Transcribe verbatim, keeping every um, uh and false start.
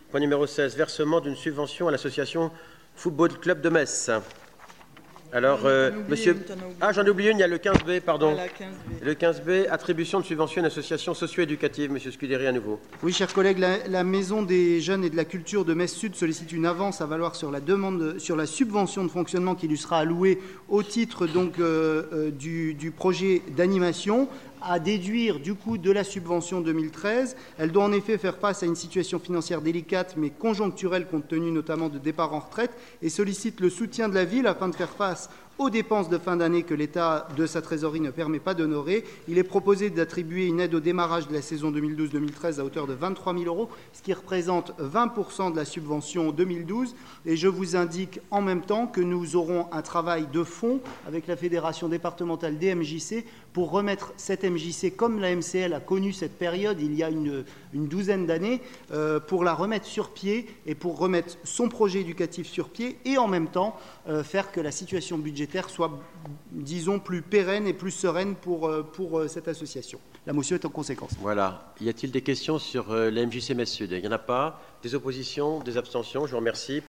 Point numéro seize, versement d'une subvention à l'association Football Club de Metz. Alors, euh, monsieur... Ah, j'en ai oublié une, il y a le quinze B, pardon. Voilà, quinze B. Le quinze B, attribution de subvention à une association socio-éducative. Monsieur Scudéry, à nouveau. Oui, chers collègues, la, la Maison des Jeunes et de la Culture de Metz-Sud sollicite une avance à valoir sur la, demande, sur la subvention de fonctionnement qui lui sera allouée au titre donc, euh, euh, du, du projet d'animation, à déduire du coût de la subvention deux mille treize. Elle doit en effet faire face à une situation financière délicate mais conjoncturelle compte tenu notamment de départ en retraite et sollicite le soutien de la ville afin de faire face aux dépenses de fin d'année que l'État de sa trésorerie ne permet pas d'honorer. Il est proposé d'attribuer une aide au démarrage de la saison deux mille douze deux mille treize à hauteur de vingt-trois mille euros, ce qui représente vingt pour cent de la subvention deux mille douze. Et je vous indique en même temps que nous aurons un travail de fond avec la Fédération départementale des M J C pour remettre cette M J C, comme la M C L a connu cette période il y a une, une douzaine d'années, euh, pour la remettre sur pied et pour remettre son projet éducatif sur pied et en même temps euh, faire que la situation budgétaire soit, disons, plus pérenne et plus sereine pour, pour cette association. La motion est en conséquence. Voilà. Y a-t-il des questions sur euh, la M J C Metz Sud? Il n'y en a pas. Des oppositions, des abstentions? Je vous remercie.